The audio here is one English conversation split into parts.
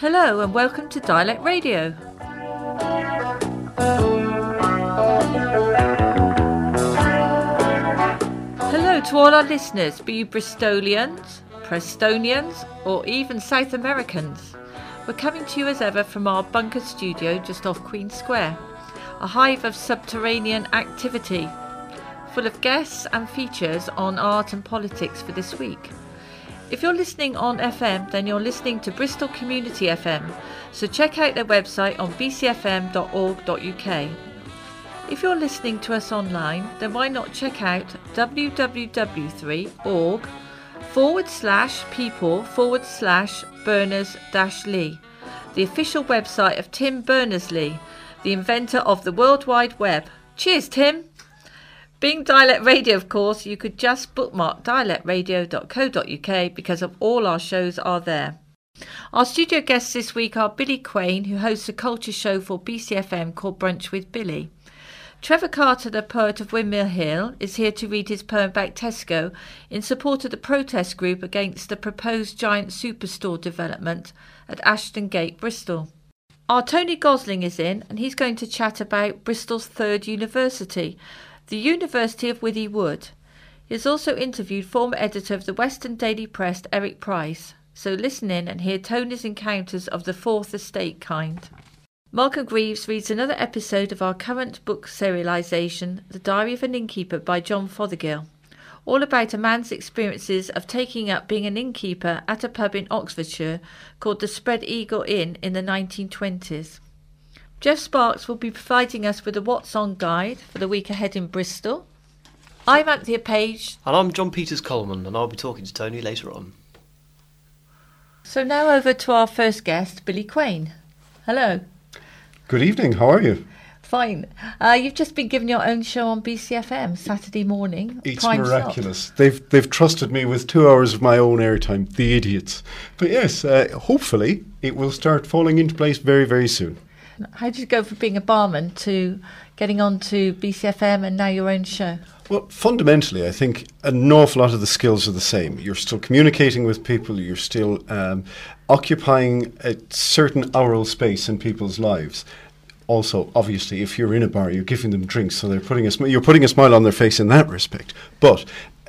Hello and welcome to Dialect Radio. Hello to all our listeners, be you Bristolians, Prestonians or even South Americans. We're coming to you as ever from our bunker studio just off Queen Square, a hive of subterranean activity, full of guests and features on art and politics for this week. If you're listening on FM, then you're listening to Bristol Community FM, so check out their website on bcfm.org.uk. If you're listening to us online, then why not check out www.org/people/Berners-Lee, the official website of Tim Berners-Lee, the inventor of the World Wide Web. Cheers, Tim! Being Dialect Radio, of course, you could just bookmark dialectradio.co.uk because of all our shows are there. Our studio guests this week are Billy Quain, who hosts a culture show for BCFM called Brunch with Billy. Trevor Carter, the poet of Windmill Hill, is here to read his poem about Tesco in support of the protest group against the proposed giant superstore development at Ashton Gate, Bristol. Our Tony Gosling is in, and he's going to chat about Bristol's third university, the University of Withy Wood. He has also interviewed former editor of the Western Daily Press, Eric Price. So listen in and hear Tony's encounters of the Fourth Estate kind. Malcolm Greaves reads another episode of our current book serialisation, The Diary of an Innkeeper by John Fothergill, all about a man's experiences of taking up being an innkeeper at a pub in Oxfordshire called the Spread Eagle Inn in the 1920s. Jeff Sparks will be providing us with a What's On guide for the week ahead in Bristol. I'm Anthea Page. And I'm John Peters Coleman, and I'll be talking to Tony later on. So now over to our first guest, Billy Quain. Hello. Good evening, how are you? Fine. You've just been given your own show on BCFM Saturday morning. It's miraculous. They've trusted me with 2 hours of my own airtime, the idiots. But yes, hopefully it will start falling into place very, very soon. How did you go from being a barman to getting on to BCFM and now your own show? Well, fundamentally, I think an awful lot of the skills are the same. You're still communicating with people. You're still occupying a certain aural space in people's lives. Also, obviously, if you're in a bar, you're giving them drinks, so you're putting a smile on their face in that respect. But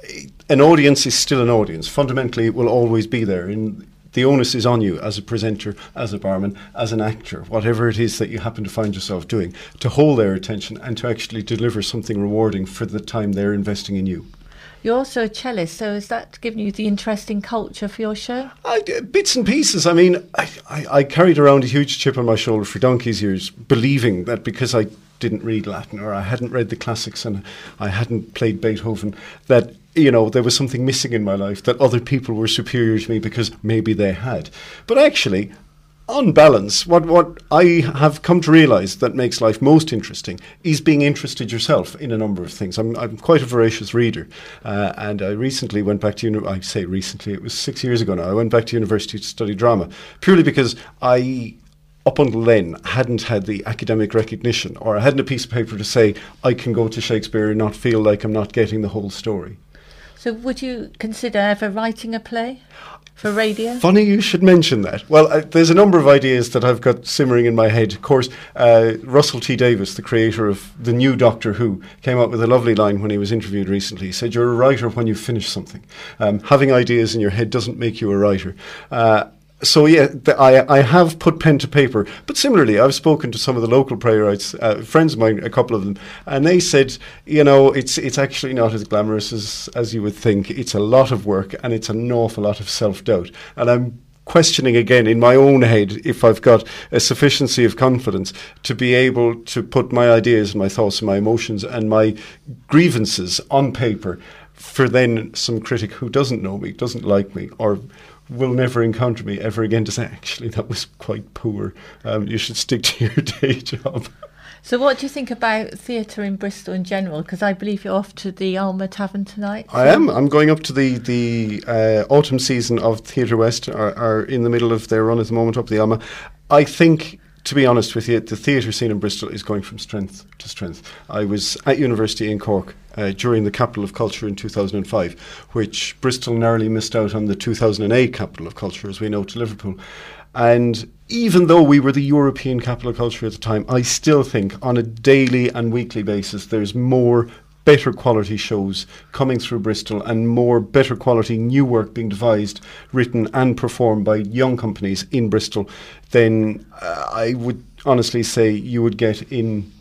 an audience is still an audience. Fundamentally, it will always be there. The onus is on you as a presenter, as a barman, as an actor, whatever it is that you happen to find yourself doing, to hold their attention and to actually deliver something rewarding for the time they're investing in you. You're also a cellist, so is that giving you the interesting culture for your show? Bits and pieces. I mean, I carried around a huge chip on my shoulder for donkey's years, believing that because I didn't read Latin or I hadn't read the classics and I hadn't played Beethoven, that there was something missing in my life, that other people were superior to me because maybe they had. But actually, on balance, what I have come to realise that makes life most interesting is being interested yourself in a number of things. I'm quite a voracious reader, and I recently went back to I say recently, it was 6 years ago now, I went back to university to study drama, purely because I, up until then, hadn't had the academic recognition, or I hadn't a piece of paper to say I can go to Shakespeare and not feel like I'm not getting the whole story. So would you consider ever writing a play for radio? Funny you should mention that. Well, there's a number of ideas that I've got simmering in my head. Of course, Russell T Davies, the creator of the new Doctor Who, came up with a lovely line when he was interviewed recently. He said, "You're a writer when you finish something. Having ideas in your head doesn't make you a writer." So yeah, I have put pen to paper. But similarly, I've spoken to some of the local playwrights, friends of mine, a couple of them, and they said, it's actually not as glamorous as you would think. It's a lot of work and it's an awful lot of self-doubt. And I'm questioning again in my own head if I've got a sufficiency of confidence to be able to put my ideas and my thoughts and my emotions and my grievances on paper for then some critic who doesn't know me, doesn't like me, or will never encounter me ever again to say, actually, that was quite poor. You should stick to your day job. So what do you think about theatre in Bristol in general? Because I believe you're off to the Alma Tavern tonight. I am. I'm going up to the autumn season of Theatre West, are in the middle of their run at the moment up the Alma. I think, to be honest with you, the theatre scene in Bristol is going from strength to strength. I was at university in Cork during the Capital of Culture in 2005, which Bristol narrowly missed out on the 2008 Capital of Culture, as we know, to Liverpool. And even though we were the European capital of culture at the time, I still think on a daily and weekly basis there's more better quality shows coming through Bristol and more better quality new work being devised, written and performed by young companies in Bristol than I would honestly say you would get in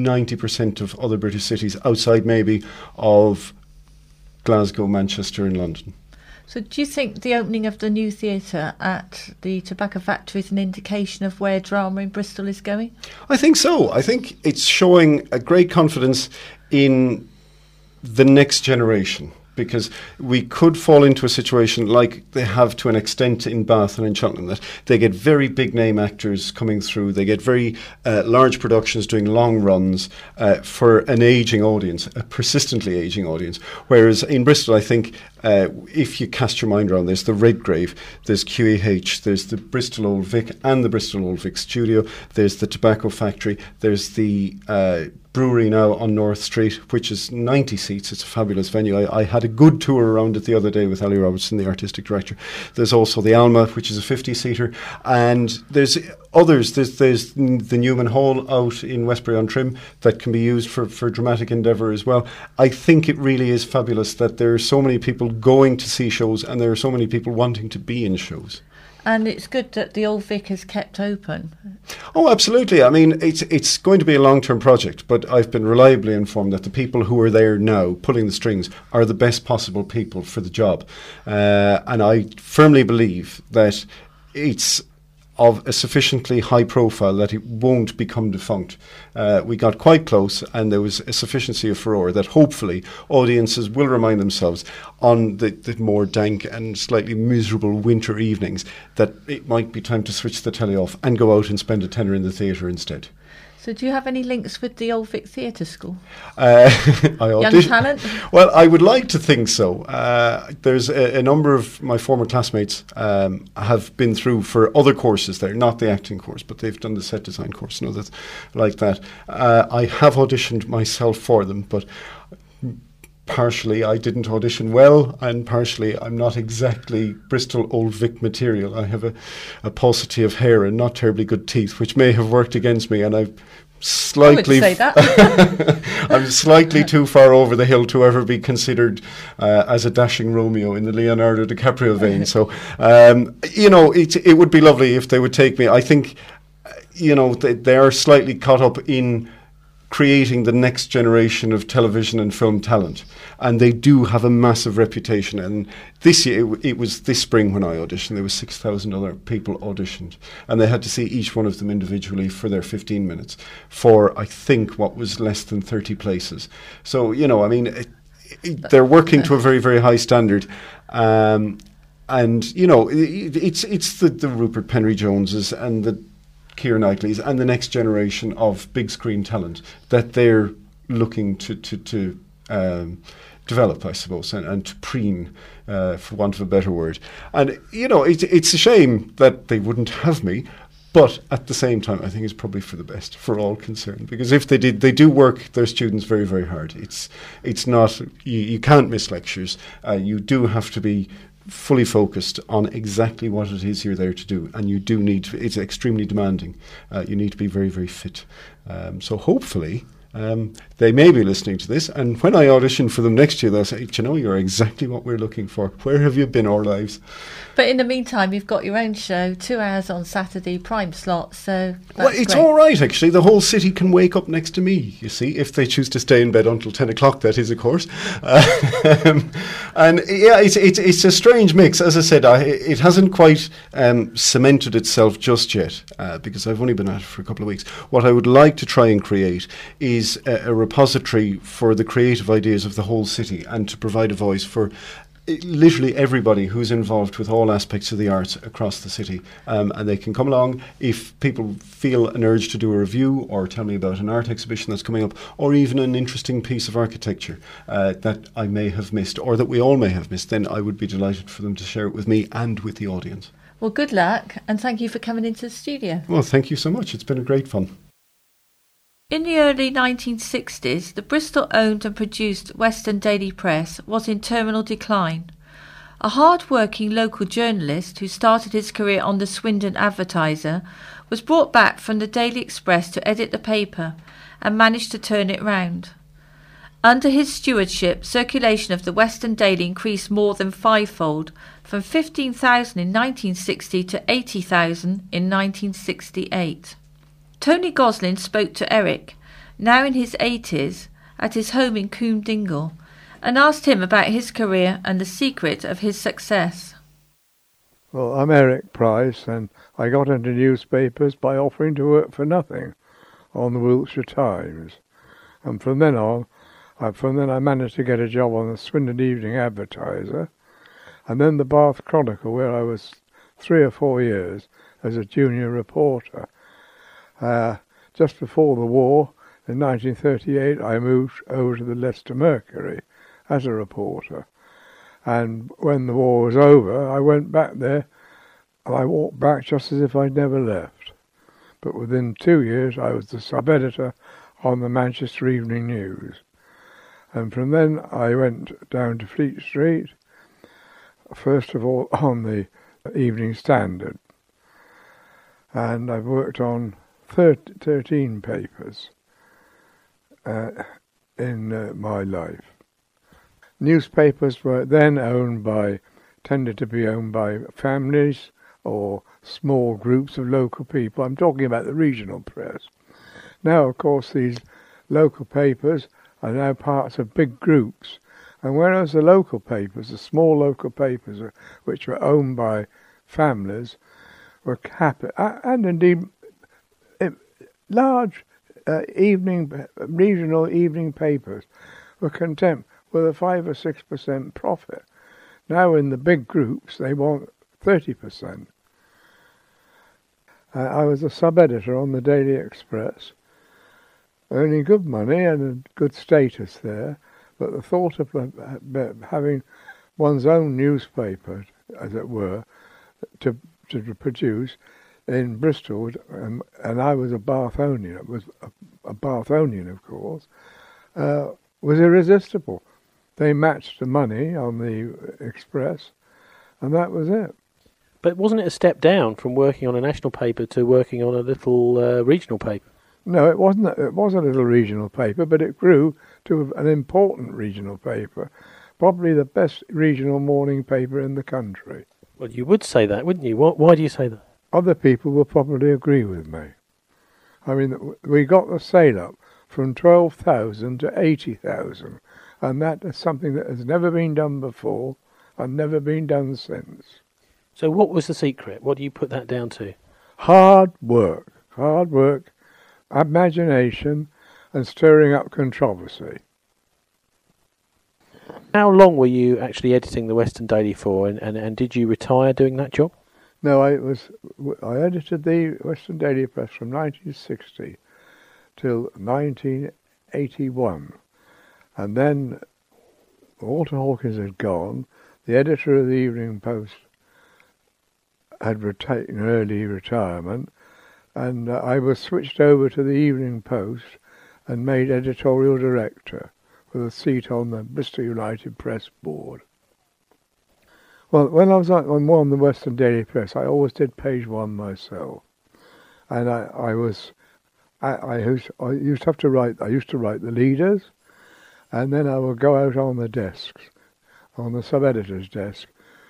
90% of other British cities outside maybe of Glasgow, Manchester and London. So do you think the opening of the new theatre at the Tobacco Factory is an indication of where drama in Bristol is going? I think so. I think it's showing a great confidence in the next generation, because we could fall into a situation like they have to an extent in Bath and in Cheltenham, that they get very big name actors coming through, they get very large productions doing long runs for an ageing audience, a persistently ageing audience. Whereas in Bristol, I think if you cast your mind around, there's the Redgrave, there's QEH, there's the Bristol Old Vic and the Bristol Old Vic Studio, there's the Tobacco Factory, there's the brewery now on North Street, which is 90 seats. It's a fabulous venue. I had a good tour around it the other day with Ali Robertson, the artistic director. There's also the Alma, which is a 50-seater, and there's others. There's the Newman Hall out in Westbury-on-Trim that can be used for dramatic endeavour as well. I think it really is fabulous that there are so many people going to see shows and there are so many people wanting to be in shows. And it's good that the Old Vic is kept open. Oh, absolutely. I mean, it's going to be a long-term project, but I've been reliably informed that the people who are there now pulling the strings are the best possible people for the job. And I firmly believe that it's of a sufficiently high profile that it won't become defunct. We got quite close and there was a sufficiency of furore that hopefully audiences will remind themselves on the more dank and slightly miserable winter evenings that it might be time to switch the telly off and go out and spend a tenner in the theatre instead. So do you have any links with the Old Vic Theatre School? Young talent? Well, I would like to think so. There's a number of my former classmates have been through for other courses there, not the acting course, but they've done the set design course and others like that. I have auditioned myself for them, but partially I didn't audition well, and partially I'm not exactly Bristol Old Vic material. I have a paucity of hair and not terribly good teeth, which may have worked against me, and I've slightly... I would say that. I'm slightly too far over the hill to ever be considered as a dashing Romeo in the Leonardo DiCaprio vein. So, it would be lovely if they would take me. I think, they are slightly caught up in creating the next generation of television and film talent, and they do have a massive reputation. And this year, it was this spring when I auditioned, there was 6,000 other people auditioned, and they had to see each one of them individually for their 15 minutes for, I think, what was less than 30 places. So, they're working to a very, very high standard. It's the Rupert Penry Joneses and the Keira Knightleys and the next generation of big screen talent that they're looking to develop, I suppose, and to preen, for want of a better word. And, it's a shame that they wouldn't have me, but at the same time, I think it's probably for the best for all concerned, because if they did, they do work their students very, very hard. It's not, you can't miss lectures. You do have to be fully focused on exactly what it is you're there to do, and you do need to, it's extremely demanding. You need to be very, very fit. So hopefully they may be listening to this, and when I audition for them next year, they'll say, you're exactly what we're looking for. Where have you been our lives? But in the meantime, you've got your own show, 2 hours on Saturday, prime slot, so that's it's great. all right, actually. The whole city can wake up next to me, you see, if they choose to stay in bed until 10 o'clock, that is, of course. And yeah, it's a strange mix. As I said, it hasn't quite cemented itself just yet, because I've only been at it for a couple of weeks. What I would like to try and create is a repository for the creative ideas of the whole city, and to provide a voice for literally everybody who's involved with all aspects of the arts across the city, and they can come along if people feel an urge to do a review or tell me about an art exhibition that's coming up, or even an interesting piece of architecture that I may have missed, or that we all may have missed. Then I would be delighted for them to share it with me and with the audience. Well, good luck, and thank you for coming into the studio. Well, thank you so much. It's been a great fun. In the early 1960s, the Bristol-owned and produced Western Daily Press was in terminal decline. A hard-working local journalist who started his career on the Swindon Advertiser was brought back from the Daily Express to edit the paper and managed to turn it round. Under his stewardship, circulation of the Western Daily increased more than fivefold, from 15,000 in 1960 to 80,000 in 1968. Tony Goslin spoke to Eric, now in his 80s, at his home in Coombe Dingle, and asked him about his career and the secret of his success. Well, I'm Eric Price, and I got into newspapers by offering to work for nothing on the Wiltshire Times. And from then I managed to get a job on the Swindon Evening Advertiser, and then the Bath Chronicle, where I was 3 or 4 years as a junior reporter. Just before the war, in 1938, I moved over to the Leicester Mercury as a reporter. And when the war was over, I went back there, and I walked back just as if I'd never left. But within 2 years, I was the sub-editor on the Manchester Evening News. And from then I went down to Fleet Street, first of all on the Evening Standard. And I've worked on 13 papers in my life. Newspapers were then tended to be owned by families or small groups of local people. I'm talking about the regional press. Now, of course, these local papers are now parts of big groups. And whereas the local papers, the small local papers, which were owned by families, were and indeed large regional evening papers were content with a 5 or 6% profit. Now in the big groups, they want 30%. I was a sub-editor on the Daily Express, earning good money and a good status there, but the thought of having one's own newspaper, as it were, to produce in Bristol, and I was a Bathonian, of course, was irresistible. They matched the money on the Express, and that was it. But wasn't it a step down from working on a national paper to working on a little regional paper? No, it wasn't. It was a little regional paper, but it grew to an important regional paper, probably the best regional morning paper in the country. Well, you would say that, wouldn't you? Why do you say that? Other people will probably agree with me. I mean, we got the sale up from 12,000 to 80,000, and that is something that has never been done before and never been done since. So what was the secret? What do you put that down to? Hard work, imagination, and stirring up controversy. How long were you actually editing the Western Daily for, and did you retire doing that job? No, I edited the Western Daily Press from 1960 till 1981, and then Walter Hawkins had gone. The editor of the Evening Post had taken early retirement, and I was switched over to the Evening Post and made editorial director with a seat on the Bristol United Press Board. Well, when I was on the Western Daily Press, I always did page one myself, and I used to write the leaders, and then I would go out on the desks, on the sub-editor's desk,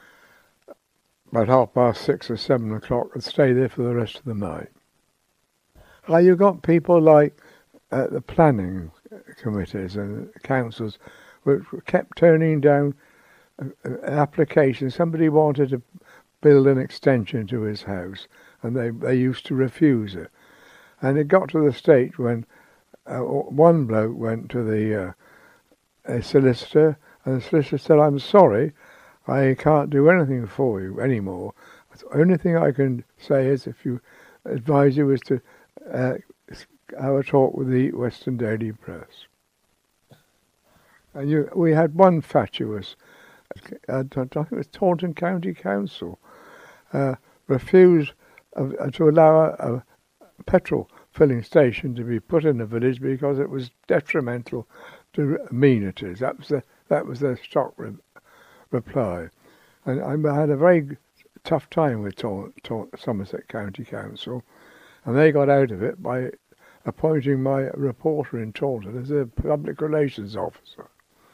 about 6:30 or 7 o'clock, and stay there for the rest of the night. You got people like the planning committees and councils, which kept turning down an application. Somebody wanted to build an extension to his house, and they used to refuse it. And it got to the stage when one bloke went to the a solicitor, and the solicitor said, "I'm sorry, I can't do anything for you anymore. The only thing I can say is if you advise you is to have a talk with the Western Daily Press." And we had one fatuous, I think it was Taunton County Council, refused to allow a petrol filling station to be put in the village because it was detrimental to amenities. That was their stock reply. And I had a very tough time with Somerset County Council, and they got out of it by appointing my reporter in Taunton as a public relations officer.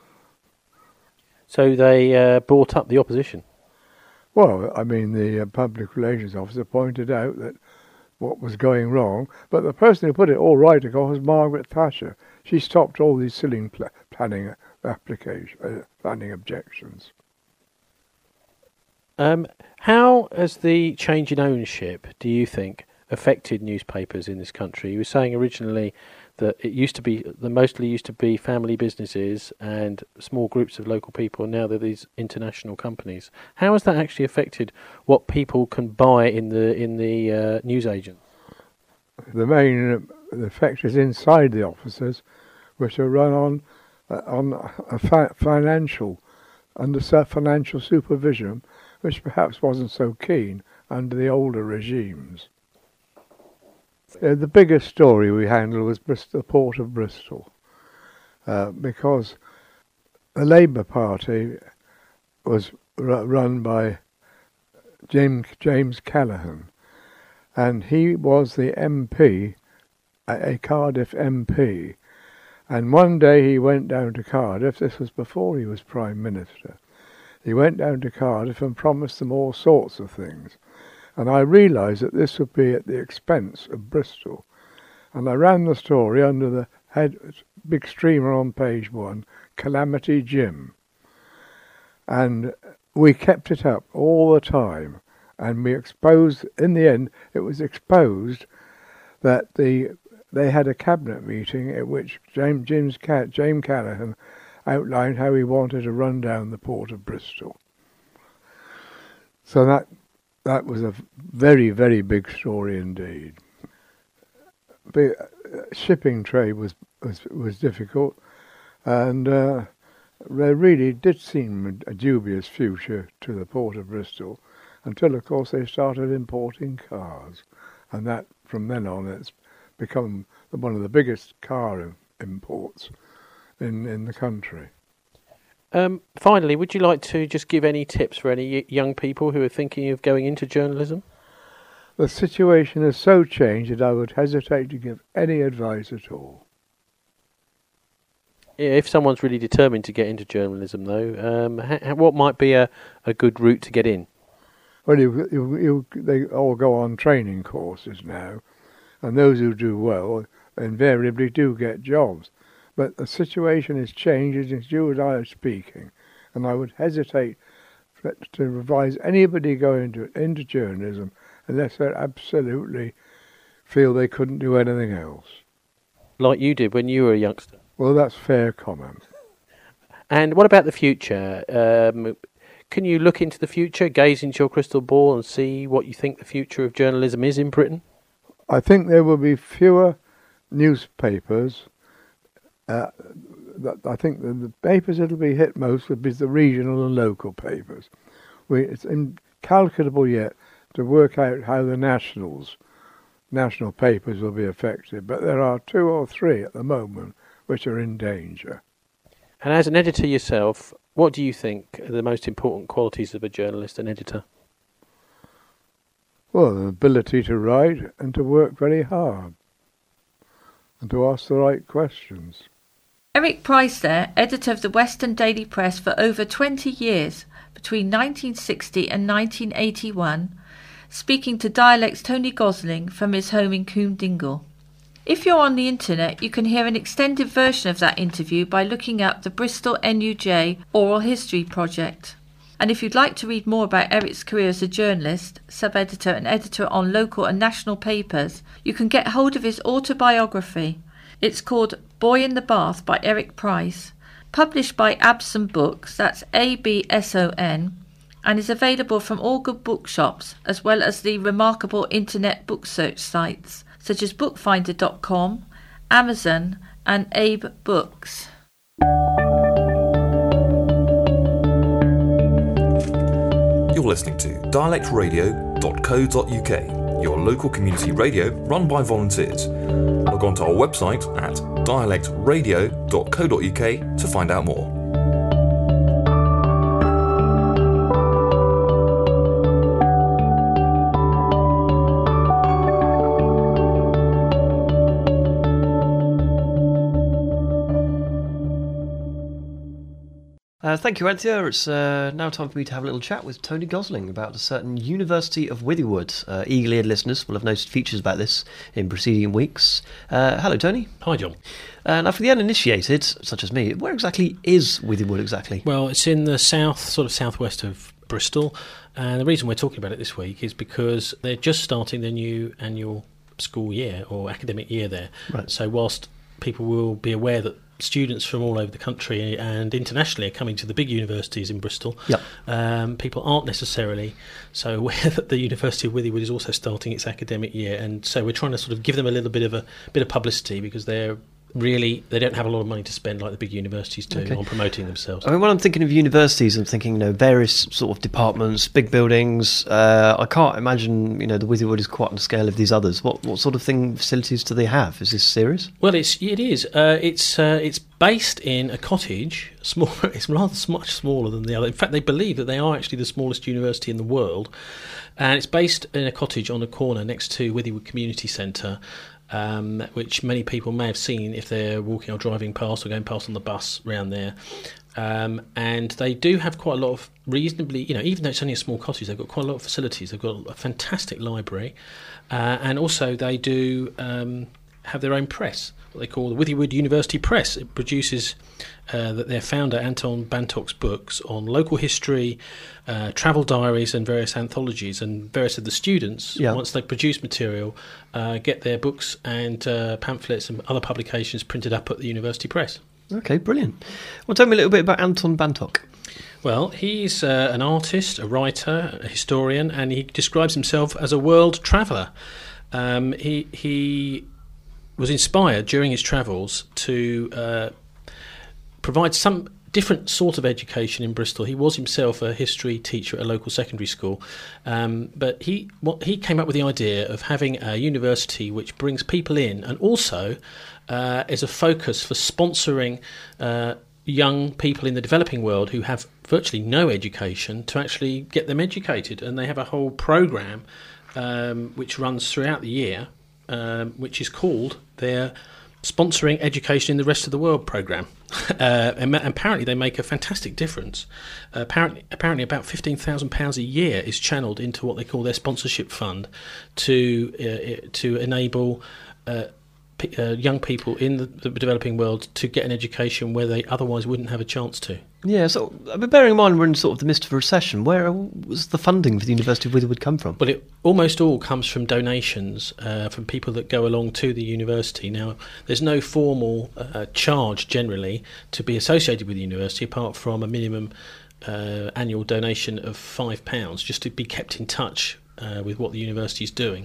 So they brought up the opposition? Well, I mean, the public relations officer pointed out that what was going wrong, but the person who put it all right, of course, was Margaret Thatcher. She stopped all these silly planning objections. How has the change in ownership, do you think, affected newspapers in this country? You were saying originally that it used to be, mostly used to be family businesses and small groups of local people, and now they're these international companies. How has that actually affected what people can buy in the newsagents? The main effect is inside the offices, which are run on financial supervision, which perhaps wasn't so keen under the older regimes. The biggest story we handled was the Port of Bristol, because the Labour Party was run by James Callaghan, and he was the MP, a Cardiff MP, and one day he went down to Cardiff. This was before he was Prime Minister. He went down to Cardiff and promised them all sorts of things. And I realised that this would be at the expense of Bristol. And I ran the story under the big streamer on page 1, Calamity Jim. And we kept it up all the time. And we exposed, in the end, it was exposed that they had a cabinet meeting at which James Callaghan outlined how he wanted to run down the Port of Bristol. So that was a very, very big story indeed. The shipping trade was difficult, and there really did seem a dubious future to the Port of Bristol until, of course, they started importing cars, and that from then on it's become one of the biggest car imports in the country. Finally, would you like to just give any tips for any young people who are thinking of going into journalism? The situation has so changed that I would hesitate to give any advice at all. If someone's really determined to get into journalism, though, what might be a good route to get in? Well, they all go on training courses now, and those who do well invariably do get jobs. But the situation has changed as you and I are speaking, and I would hesitate to advise anybody going into journalism unless they absolutely feel they couldn't do anything else. Like you did when you were a youngster. Well, that's fair comment. And what about the future? Can you look into the future, gaze into your crystal ball and see what you think the future of journalism is in Britain? I think there will be fewer newspapers. I think the papers that will be hit most would be the regional and local papers. It's incalculable yet to work out how the national papers will be affected, but there are 2 or 3 at the moment which are in danger. And as an editor yourself, what do you think are the most important qualities of a journalist and editor? Well, the ability to write and to work very hard and to ask the right questions. Eric Price there, editor of the Western Daily Press for over 20 years, between 1960 and 1981, speaking to Dialect's Tony Gosling from his home in Coombe Dingle. If you're on the internet, you can hear an extended version of that interview by looking up the Bristol NUJ Oral History Project. And if you'd like to read more about Eric's career as a journalist, sub-editor and editor on local and national papers, you can get hold of his autobiography. It's called Boy in the Bath by Eric Price, published by Abson Books, that's ABSON, and is available from all good bookshops, as well as the remarkable internet book search sites, such as bookfinder.com, Amazon and Abe Books. You're listening to dialectradio.co.uk, your local community radio run by volunteers. Log on to our website at dialectradio.co.uk to find out more. Thank you, Anthea. It's now time for me to have a little chat with Tony Gosling about a certain University of Withywood. Eagle-eared listeners will have noticed features about this in preceding weeks. Hello, Tony. Hi, John. Now, for the uninitiated, such as me, where exactly is Withywood exactly? Well, it's in the southwest of Bristol, and the reason we're talking about it this week is because they're just starting their new annual school year or academic year there. Right. So whilst people will be aware that students from all over the country and internationally are coming to the big universities in Bristol, Yep. People aren't necessarily so aware that the University of Withywood is also starting its academic year, and so we're trying to sort of give them a little bit of publicity, because they don't have a lot of money to spend like the big universities do on promoting themselves. I mean, when I'm thinking of universities, I'm thinking, various sort of departments, big buildings. I can't imagine, the Withywood is quite on the scale of these others. What sort of facilities do they have? Is this serious? Well, it is. It's based in a cottage. Small. It's rather much smaller than the other. In fact, they believe that they are actually the smallest university in the world, and it's based in a cottage on a corner next to Withywood Community Centre. Which many people may have seen if they're walking or driving past or going past on the bus around there. And they do have quite a lot of reasonably, even though it's only a small cottage, they've got quite a lot of facilities. They've got a fantastic library, and also they do have their own press, what they call the Withywood University Press. It produces their founder Anton Bantok's books on local history, travel diaries and various anthologies, and various of the students, once they produce material, get their books and pamphlets and other publications printed up at the University Press. Okay, brilliant. Well, tell me a little bit about Anton Bantok. Well, he's an artist, a writer, a historian, and he describes himself as a world traveller. He was inspired during his travels to provide some different sort of education in Bristol. He was himself a history teacher at a local secondary school, but he came up with the idea of having a university which brings people in, and also is a focus for sponsoring young people in the developing world who have virtually no education to actually get them educated. And they have a whole programme which runs throughout the year, which is called their Sponsoring Education in the Rest of the World programme. And apparently they make a fantastic difference. Apparently about £15,000 a year is channelled into what they call their sponsorship fund to enable young people in the developing world to get an education where they otherwise wouldn't have a chance to. Yeah, so bearing in mind we're in sort of the midst of a recession, where was the funding for the University of Withywood come from? Well, it almost all comes from donations from people that go along to the university. Now, there's no formal charge generally to be associated with the university, apart from a minimum annual donation of £5, just to be kept in touch with what the university is doing.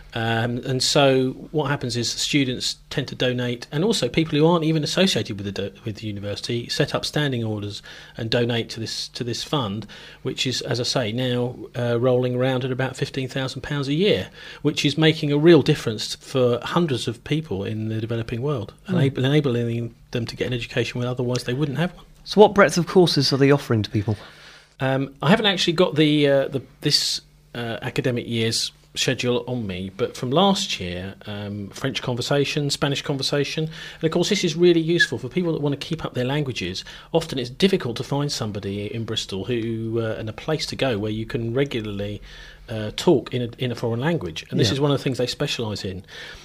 And so what happens is students tend to donate, and also people who aren't even associated with the university set up standing orders and donate to this fund, which is, as I say, now rolling around at about £15,000 a year, which is making a real difference for hundreds of people in the developing world, enabling them to get an education when otherwise they wouldn't have one. So what breadth of courses are they offering to people? I haven't actually got this academic year's schedule on me, but from last year, French conversation, Spanish conversation, and of course this is really useful for people that want to keep up their languages. Often it's difficult to find somebody in Bristol who and a place to go where you can regularly talk in a foreign language, and this is one of the things they specialise in.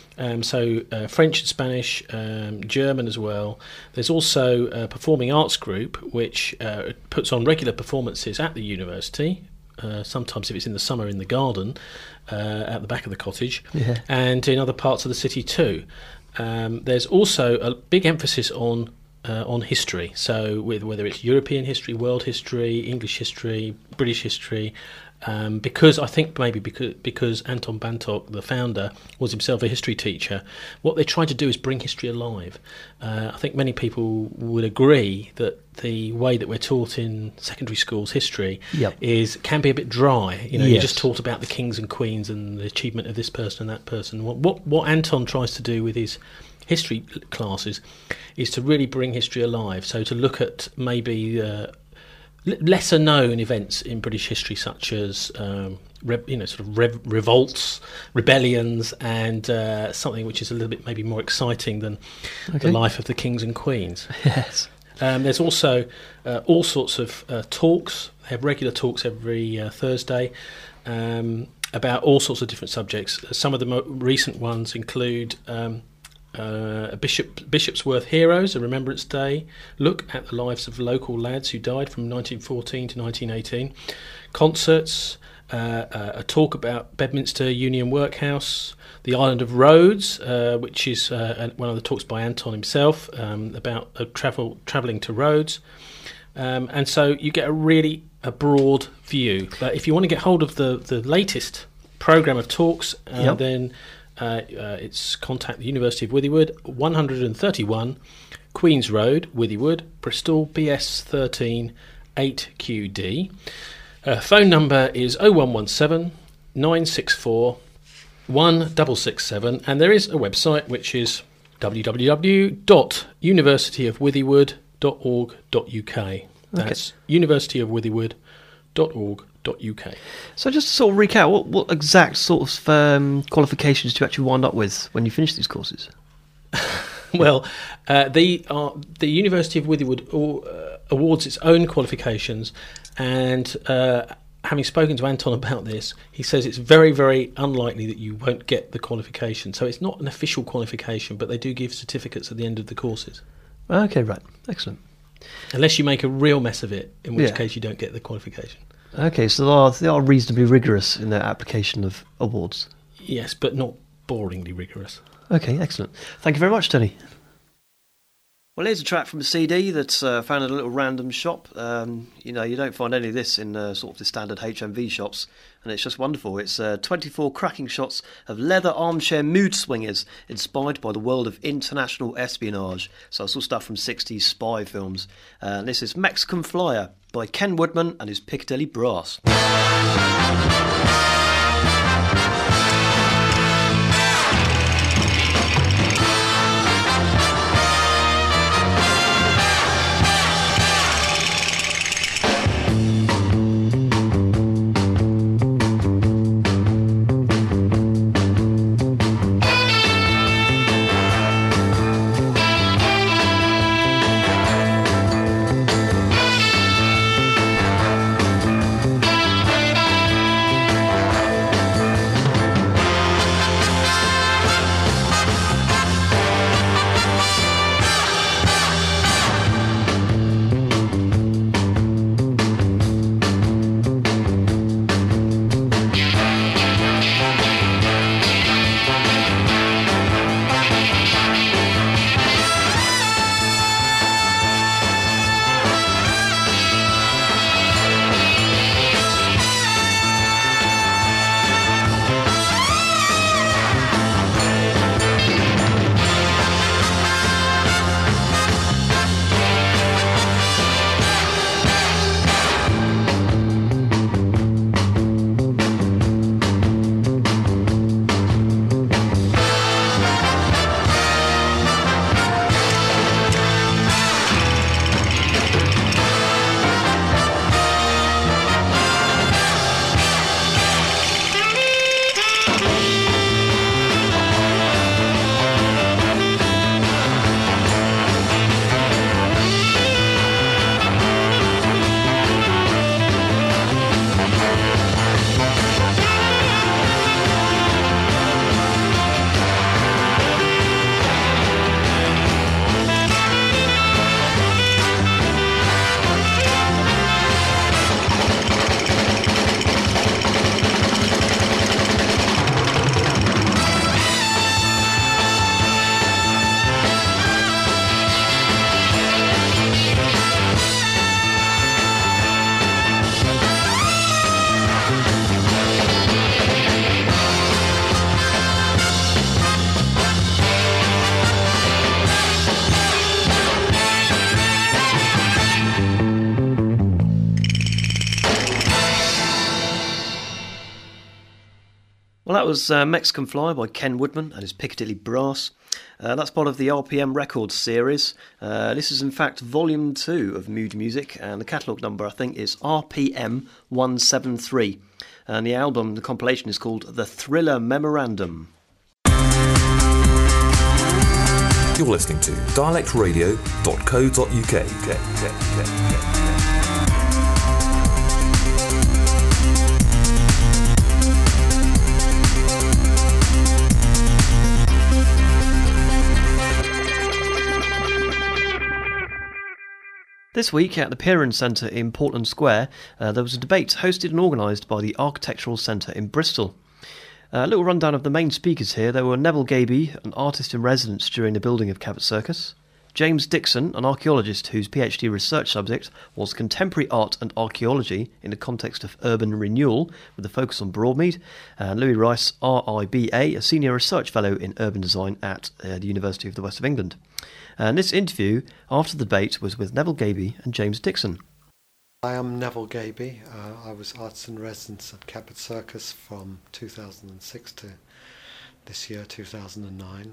So French and Spanish, German as well. There's also a performing arts group which puts on regular performances at the university. Sometimes if it's in the summer in the garden at the back of the cottage, and in other parts of the city too. There's also a big emphasis on history, so whether it's European history, world history, English history, British history, because I think maybe because Anton Bantok, the founder, was himself a history teacher, what they try to do is bring history alive. I think many people would agree that the way that we're taught in secondary schools history can be a bit dry. You're just taught about the kings and queens and the achievement of this person and that person. What Anton tries to do with his history classes is to really bring history alive. So to look at maybe lesser known events in British history, such as revolts, rebellions, and something which is a little bit maybe more exciting than the life of the kings and queens. Yes. There's also all sorts of talks. They have regular talks every Thursday about all sorts of different subjects. Some of the recent ones include Bishopsworth Heroes, a Remembrance Day, look at the lives of local lads who died from 1914 to 1918, concerts, a talk about Bedminster Union Workhouse, the Island of Rhodes, which is one of the talks by Anton himself, about travelling to Rhodes. And so you get a broad view. But if you want to get hold of the latest programme of talks, then it's contact the University of Withywood, 131 Queen's Road, Withywood, Bristol, BS 13 8QD. Phone number is 0117 964 1667, and there is a website which is www.universityofwithywood.org.uk. That's universityofwithywood.org.uk. So just to sort of recap, what exact sort of qualifications do you actually wind up with when you finish these courses? Well, the University of Withywood awards its own qualifications, and having spoken to Anton about this, he says it's very, very unlikely that you won't get the qualification. So it's not an official qualification, but they do give certificates at the end of the courses. Okay, right. Excellent. Unless you make a real mess of it, in which case you don't get the qualification. Okay, so they are reasonably rigorous in their application of awards. Yes, but not boringly rigorous. Okay, excellent. Thank you very much, Tony. Well, here's a track from a CD that's found in a little random shop. You don't find any of this in sort of the standard HMV shops, and it's just wonderful. It's 24 cracking shots of leather armchair mood swingers inspired by the world of international espionage. So it's all stuff from 60s spy films. And this is Mexican Flyer by Ken Woodman and his Piccadilly Brass. Well, that was Mexican Fly by Ken Woodman and his Piccadilly Brass. That's part of the RPM Records series. This is in fact volume 2 of Mood Music, and the catalogue number I think is RPM 173. And the compilation is called The Thriller Memorandum. You're listening to dialectradio.co.uk. This week at the Pearson Centre in Portland Square, there was a debate hosted and organised by the Architectural Centre in Bristol. A little rundown of the main speakers here. There were Neville Gaby, an artist in residence during the building of Cabot Circus; James Dixon, an archaeologist whose PhD research subject was contemporary art and archaeology in the context of urban renewal, with a focus on Broadmead; and Louis Rice, RIBA, a senior research fellow in urban design at the University of the West of England. And this interview, after the debate, was with Neville Gaby and James Dixon. I am Neville Gaby. I was artist in residence at Cabot Circus from 2006 to this year, 2009.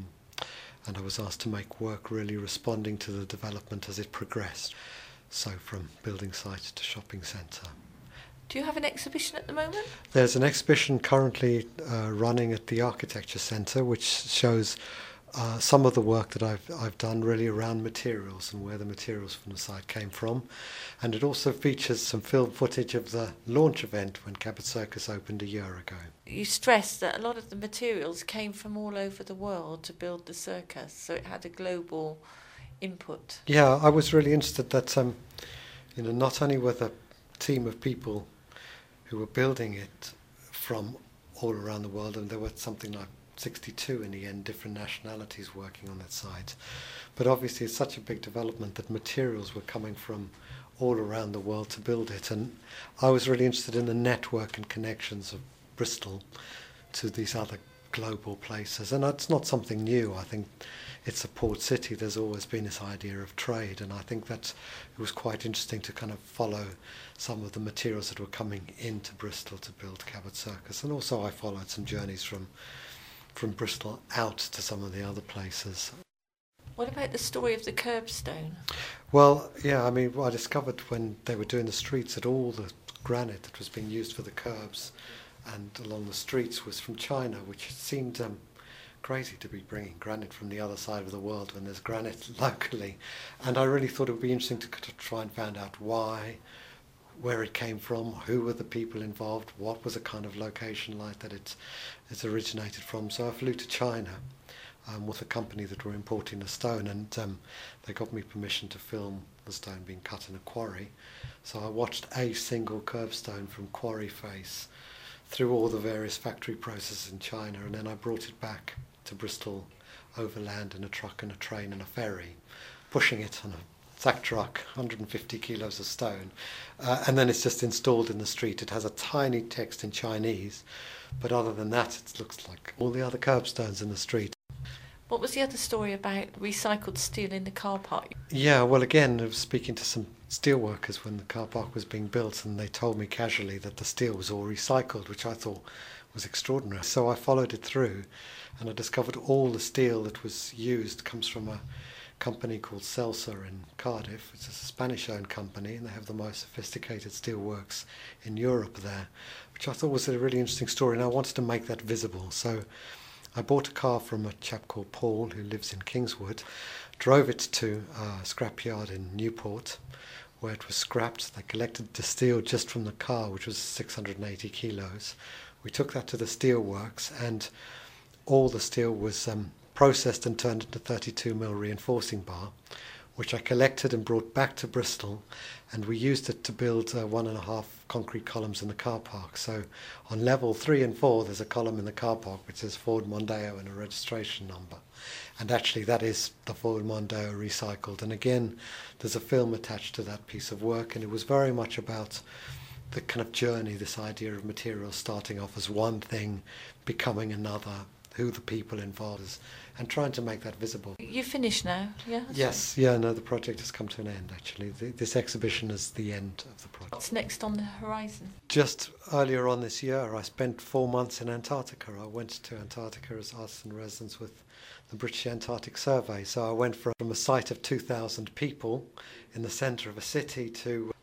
And I was asked to make work really responding to the development as it progressed. So from building site to shopping centre. Do you have an exhibition at the moment? There's an exhibition currently running at the Architecture Centre, which shows some of the work that I've done really around materials and where the materials from the site came from. And it also features some film footage of the launch event when Cabot Circus opened a year ago. You stressed that a lot of the materials came from all over the world to build the circus, so it had a global input. Yeah, I was really interested that not only were the team of people who were building it from all around the world, and there were something like 62 in the end, different nationalities working on that site. But obviously it's such a big development that materials were coming from all around the world to build it. And I was really interested in the network and connections of Bristol to these other global places. And that's not something new. I think it's a port city. There's always been this idea of trade. And I think that it was quite interesting to kind of follow some of the materials that were coming into Bristol to build Cabot Circus. And also I followed some journeys from Bristol out to some of the other places. What about the story of the curbstone? Well, yeah, I mean, I discovered when they were doing the streets that all the granite that was being used for the curbs and along the streets was from China, which seemed crazy to be bringing granite from the other side of the world when there's granite locally. And I really thought it would be interesting to try and find out why, where it came from, who were the people involved, what was the kind of location like that it's originated from. So I flew to China with a company that were importing the stone, and they got me permission to film the stone being cut in a quarry. So I watched a single curbstone from quarry face through all the various factory processes in China, and then I brought it back to Bristol overland in a truck and a train and a ferry, pushing it on a sack truck, 150 kilos of stone, and then it's just installed in the street. It has a tiny text in Chinese, but other than that it looks like all the other curbstones in the street. What was the other story about recycled steel in the car park? Yeah, well, again, I was speaking to some steel workers when the car park was being built, and they told me casually that the steel was all recycled, which I thought was extraordinary. So I followed it through, and I discovered all the steel that was used comes from a company called Celsa in Cardiff. It's a Spanish-owned company, and they have the most sophisticated steelworks in Europe there, which I thought was a really interesting story, and I wanted to make that visible. So I bought a car from a chap called Paul who lives in Kingswood, drove it to a scrapyard in Newport, where it was scrapped. They collected the steel just from the car, which was 680 kilos. We took that to the steelworks, and all the steel was processed and turned into 32mm reinforcing bar, which I collected and brought back to Bristol, and we used it to build 1.5 concrete columns in the car park. So on level 3 and 4 there's a column in the car park which says Ford Mondeo and a registration number, and actually that is the Ford Mondeo recycled. And again, there's a film attached to that piece of work, and it was very much about the kind of journey, this idea of materials starting off as one thing, becoming another, who the people involved is, and trying to make that visible. You finished now, yeah? Yes, yeah, no, the project has come to an end, actually. This exhibition is the end of the project. What's next on the horizon? Just earlier on this year, I spent 4 months in Antarctica. I went to Antarctica as artist in residence with the British Antarctic Survey. So I went from a site of 2,000 people in the centre of a city to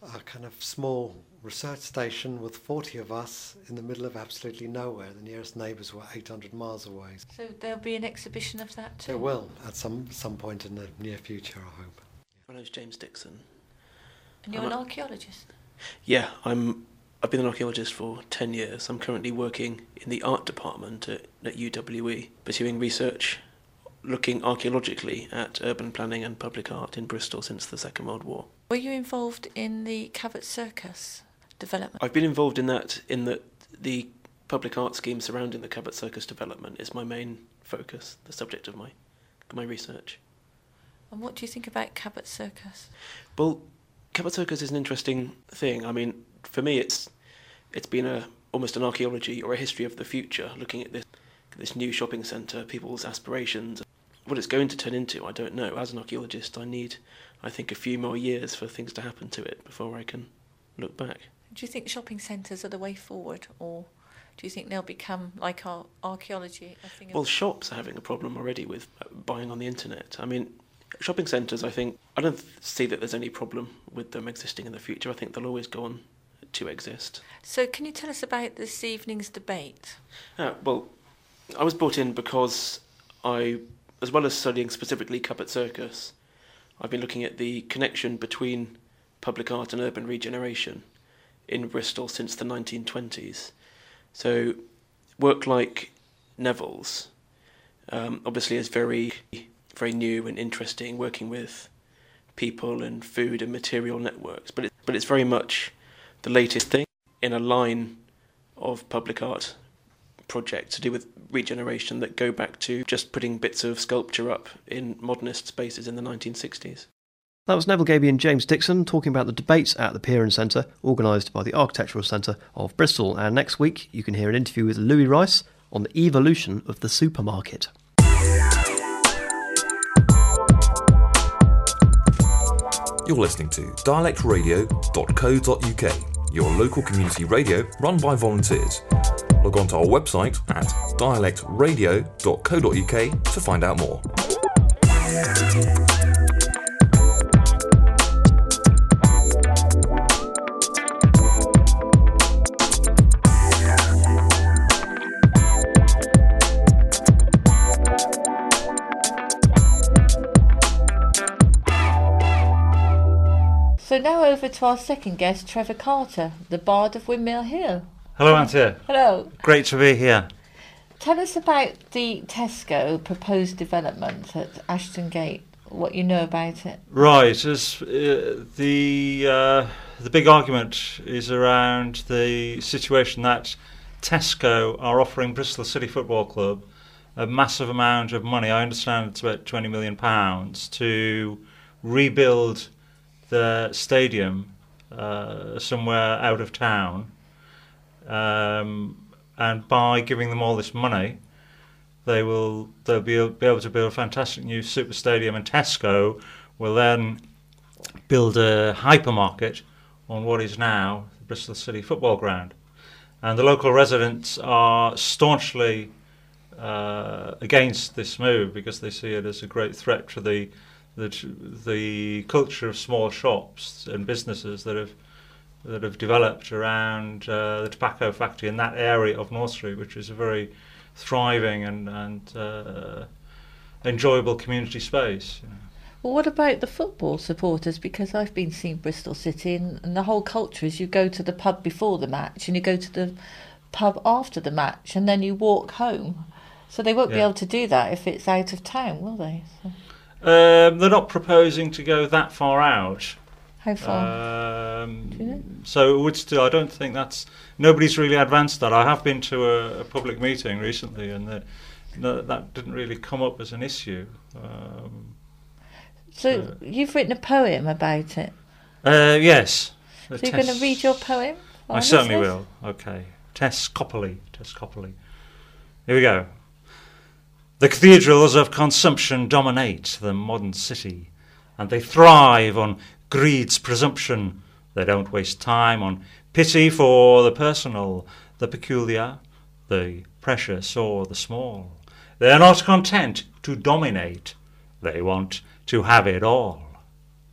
a kind of small research station with 40 of us in the middle of absolutely nowhere. The nearest neighbours were 800 miles away. So there'll be an exhibition of that too? There will, at some point in the near future, I hope. My name's James Dixon. And you're an archaeologist? Yeah, I've been an archaeologist for 10 years. I'm currently working in the art department at UWE, pursuing research looking archaeologically at urban planning and public art in Bristol since the Second World War. Were you involved in the Covert Circus development? I've been involved in that the public art scheme surrounding the Covert Circus development is my main focus, the subject of my research. And what do you think about Covert Circus? Well, Covert Circus is an interesting thing. I mean, for me it's been almost an archaeology or a history of the future, looking at this new shopping centre, people's aspirations. What it's going to turn into, I don't know. As an archaeologist, I think, a few more years for things to happen to it before I can look back. Do you think shopping centres are the way forward, or do you think they'll become like our archaeology? Well, shops are having a problem already with buying on the internet. I mean, shopping centres, I don't see that there's any problem with them existing in the future. I think they'll always go on to exist. So can you tell us about this evening's debate? Well, I was brought in because as well as studying specifically Covert Circus, I've been looking at the connection between public art and urban regeneration in Bristol since the 1920s. So work like Neville's obviously is very, very new and interesting, working with people and food and material networks, but it's very much the latest thing in a line of public art projects to do with regeneration that go back to just putting bits of sculpture up in modernist spaces in the 1960s. That was Neville Gaby and James Dixon talking about the debates at the Peering Centre, organised by the Architectural Centre of Bristol. And next week you can hear an interview with Louis Rice on the evolution of the supermarket. You're listening to dialectradio.co.uk, your local community radio run by volunteers. Log on to our website at dialectradio.co.uk to find out more. So now over to our second guest, Trevor Carter, the Bard of Windmill Hill. Hello, Antia. Hello. Great to be here. Tell us about the Tesco proposed development at Ashton Gate, what you know about it. Right, as the big argument is around the situation that Tesco are offering Bristol City Football Club a massive amount of money. I understand it's about £20 million to rebuild the stadium somewhere out of town. And by giving them all this money, they'll be able to build a fantastic new super stadium, and Tesco will then build a hypermarket on what is now the Bristol City Football Ground. And the local residents are staunchly against this move because they see it as a great threat to the culture of small shops and businesses that have developed around the tobacco factory in that area of North Street, which is a very thriving and enjoyable community space. You know. Well, what about the football supporters? Because I've been seeing Bristol City, and the whole culture is you go to the pub before the match and you go to the pub after the match and then you walk home. So they won't be able to do that if it's out of town, will they? So. They're not proposing to go that far out. How far? Do you know? So it would still. I don't think nobody's really advanced that. I have been to a public meeting recently, and that didn't really come up as an issue. So you've written a poem about it. Yes. So you're going to read your poem? I certainly will. Okay. Tess Copley. Here we go. The cathedrals of consumption dominate the modern city, and they thrive on greed's presumption. They don't waste time on pity for the personal, the peculiar, the precious or the small. They are not content to dominate. They want to have it all.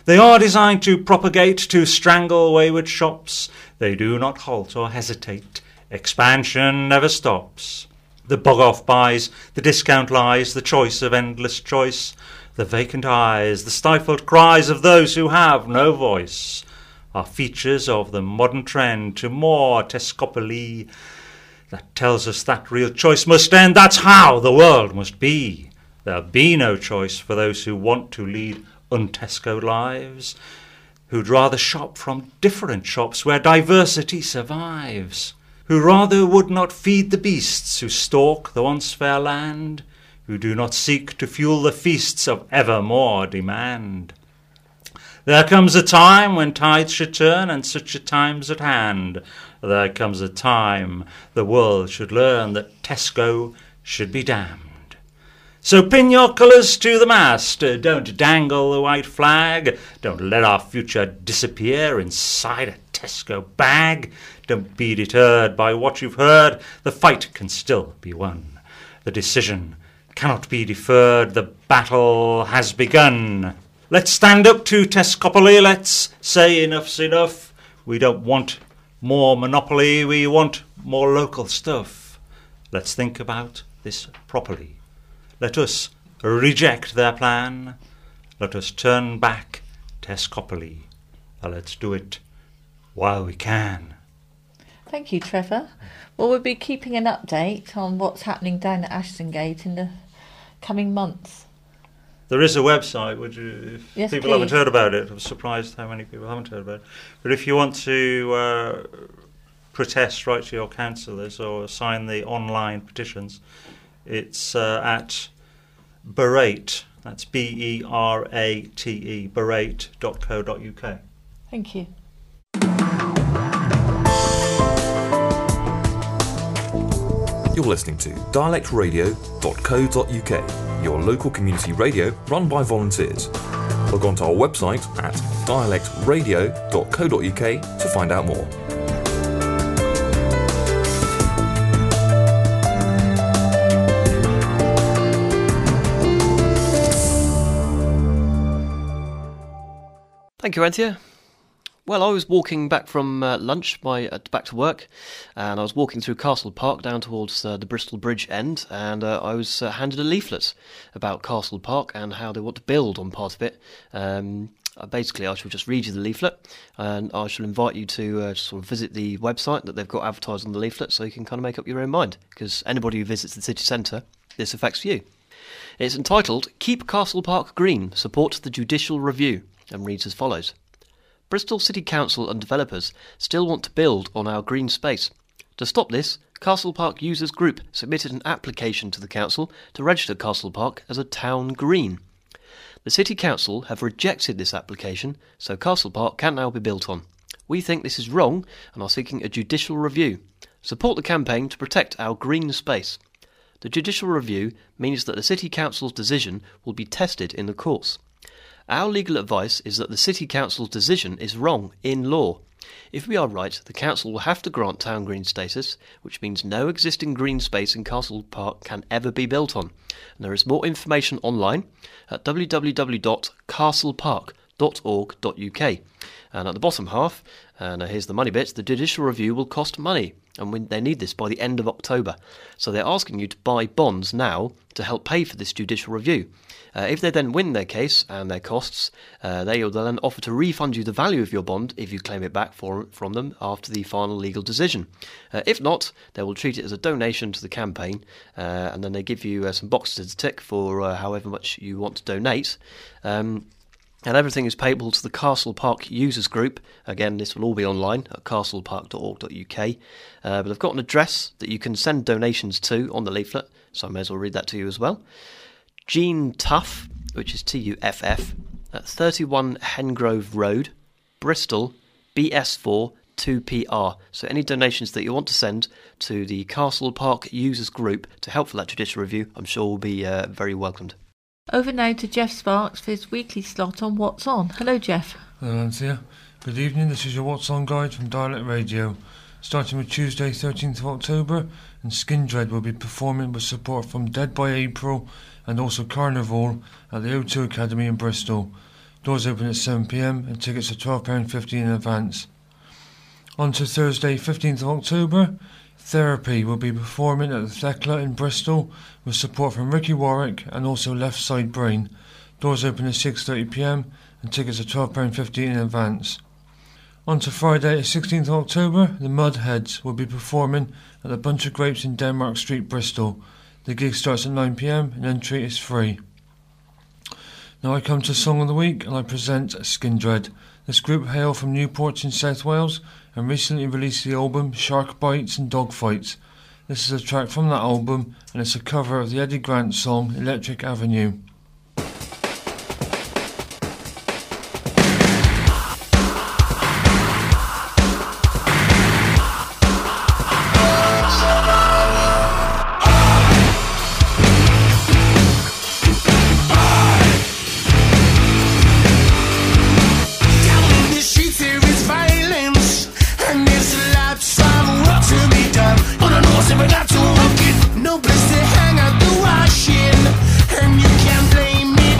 They are designed to propagate, to strangle wayward shops. They do not halt or hesitate. Expansion never stops. The bog-off buys, the discount lies, the choice of endless choice, the vacant eyes, the stifled cries of those who have no voice are features of the modern trend to more Tescopoly. That tells us that real choice must end. That's how the world must be. There'll be no choice for those who want to lead un-Tesco lives, who'd rather shop from different shops where diversity survives, who rather would not feed the beasts who stalk the once fair land, who do not seek to fuel the feasts of ever more demand. There comes a time when tides should turn, and such a time's at hand. There comes a time the world should learn that Tesco should be damned. So pin your colours to the mast, don't dangle the white flag, don't let our future disappear inside a Tesco bag. Don't be deterred by what you've heard, the fight can still be won. The decision cannot be deferred, the battle has begun. Let's stand up to Tescopoly, let's say enough's enough. We don't want more monopoly, we want more local stuff. Let's think about this properly. Let us reject their plan. Let us turn back Tescopoly. Let's do it while we can. Thank you, Trevor. Well, we'll be keeping an update on what's happening down at Ashton Gate in the coming months. There is a website, which if Yes, people please. haven't heard about it, I'm surprised how many people haven't heard about it. But if you want to protest, write to your councillors or sign the online petitions, it's at Berate, that's Berate, berate.co.uk. Thank you. You're listening to dialectradio.co.uk, your local community radio run by volunteers. Log on to our website at dialectradio.co.uk to find out more. Thank you, Anthea. Well, I was walking back from lunch, back to work, and I was walking through Castle Park down towards the Bristol Bridge end, and I was handed a leaflet about Castle Park and how they want to build on part of it. Basically, I shall just read you the leaflet, and I shall invite you to sort of visit the website that they've got advertised on the leaflet, so you can kind of make up your own mind, because anybody who visits the city centre, this affects you. It's entitled, Keep Castle Park Green, Support the Judicial Review, and reads as follows. Bristol City Council and developers still want to build on our green space. To stop this, Castle Park Users Group submitted an application to the council to register Castle Park as a town green. The City Council have rejected this application, so Castle Park can now be built on. We think this is wrong and are seeking a judicial review. Support the campaign to protect our green space. The judicial review means that the City Council's decision will be tested in the courts. Our legal advice is that the City Council's decision is wrong in law. If we are right, the Council will have to grant town green status, which means no existing green space in Castle Park can ever be built on. And there is more information online at www.castlepark.org.uk. And at the bottom half, and here's the money bit, the judicial review will cost money, and they need this by the end of October. So they're asking you to buy bonds now to help pay for this judicial review. If they then win their case and their costs, they will then offer to refund you the value of your bond if you claim it back from them after the final legal decision. If not, they will treat it as a donation to the campaign, and then they give you some boxes to tick for however much you want to donate. And everything is payable to the Castle Park Users Group. Again, this will all be online at castlepark.org.uk. But I've got an address that you can send donations to on the leaflet, so I may as well read that to you as well. Jean Tuff, which is Tuff, at 31 Hengrove Road, Bristol, BS4 2PR. So any donations that you want to send to the Castle Park Users Group to help for that judicial review, I'm sure will be very welcomed. Over now to Jeff Sparks for his weekly slot on What's On. Hello, Jeff. Hello, Anthea. Good evening, this is your What's On guide from Dialect Radio. Starting with Tuesday 13th of October, and Skindred will be performing with support from Dead by April and also Carnival at the O2 Academy in Bristol. Doors open at 7 p.m. and tickets are £12.50 in advance. On to Thursday, 15th of October, Therapy will be performing at the Thekla in Bristol with support from Ricky Warwick and also Left Side Brain. Doors open at 6:30 p.m. and tickets are £12.50 in advance. On to Friday, 16th of October, the Mudheads will be performing at the Bunch of Grapes in Denmark Street, Bristol. The gig starts at 9 p.m. and entry is free. Now I come to Song of the Week and I present Skindred. This group hail from Newport in South Wales and recently released the album Shark Bites and Dog Fights. This is a track from that album and it's a cover of the Eddie Grant song Electric Avenue. No place to hang out the washing, and you can't blame me.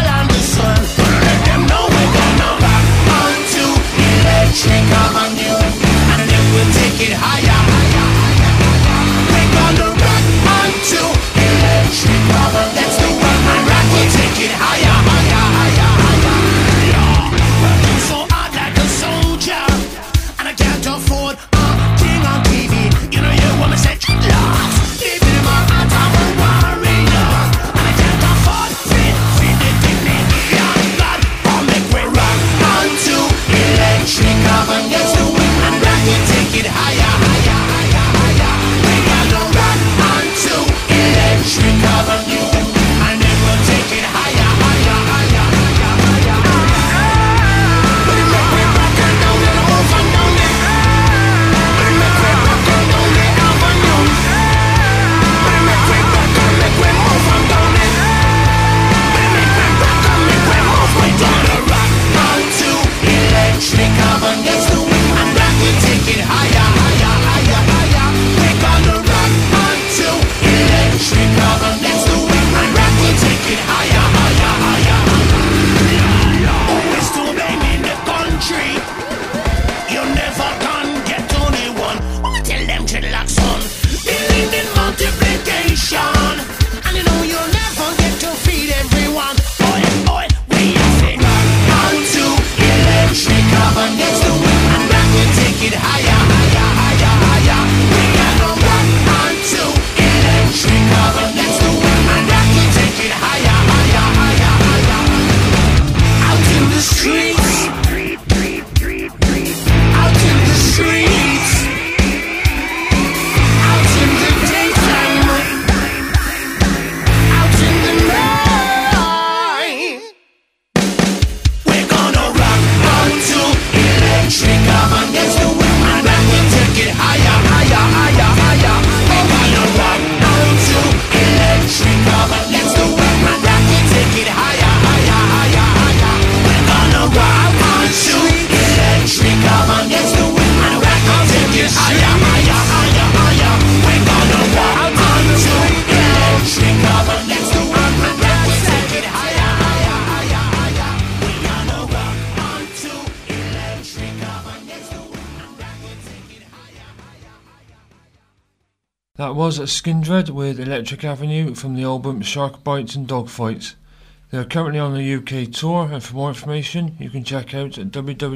That was Skindred with Electric Avenue from the album Shark Bites and Dog Fights. They are currently on a UK tour, and for more information you can check out at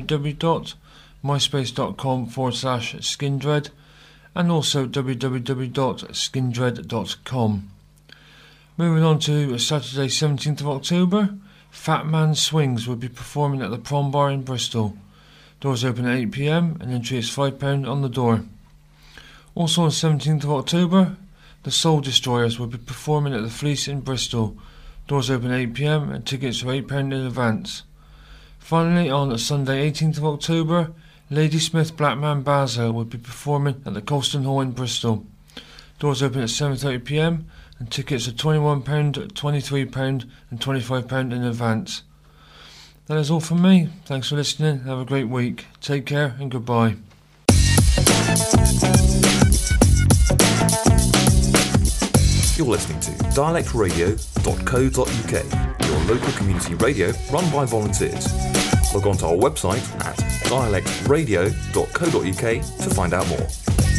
www.myspace.com/Skindred and also www.skindred.com. Moving on to Saturday 17th of October, Fat Man Swings will be performing at the Prom Bar in Bristol. Doors open at 8 p.m. and entry is £5 on the door. Also on 17th of October, the Soul Destroyers will be performing at the Fleece in Bristol. Doors open at 8 p.m. and tickets are £8 in advance. Finally, on Sunday 18th of October, Ladysmith Black Man Baza will be performing at the Colston Hall in Bristol. Doors open at 7:30 p.m. and tickets are £21, £23 and £25 in advance. That is all from me. Thanks for listening. Have a great week. Take care and goodbye. You're listening to dialectradio.co.uk, your your local community radio run by volunteers. Log on to our website at dialectradio.co.uk to find out more.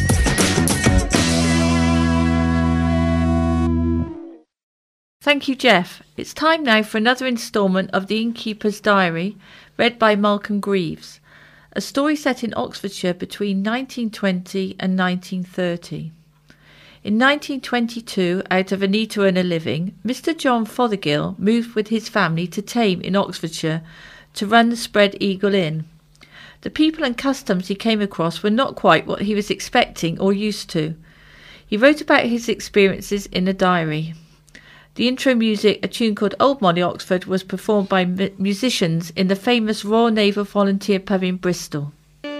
Thank you, Jeff. It's time now for another instalment of The Innkeeper's Diary, read by Malcolm Greaves, a story set in Oxfordshire between 1920 and 1930. In 1922, out of a need to earn a living, Mr. John Fothergill moved with his family to Thame in Oxfordshire to run the Spread Eagle Inn. The people and customs he came across were not quite what he was expecting or used to. He wrote about his experiences in a diary. The intro music, a tune called Old Molly Oxford, was performed by musicians in the famous Royal Naval Volunteer pub in Bristol.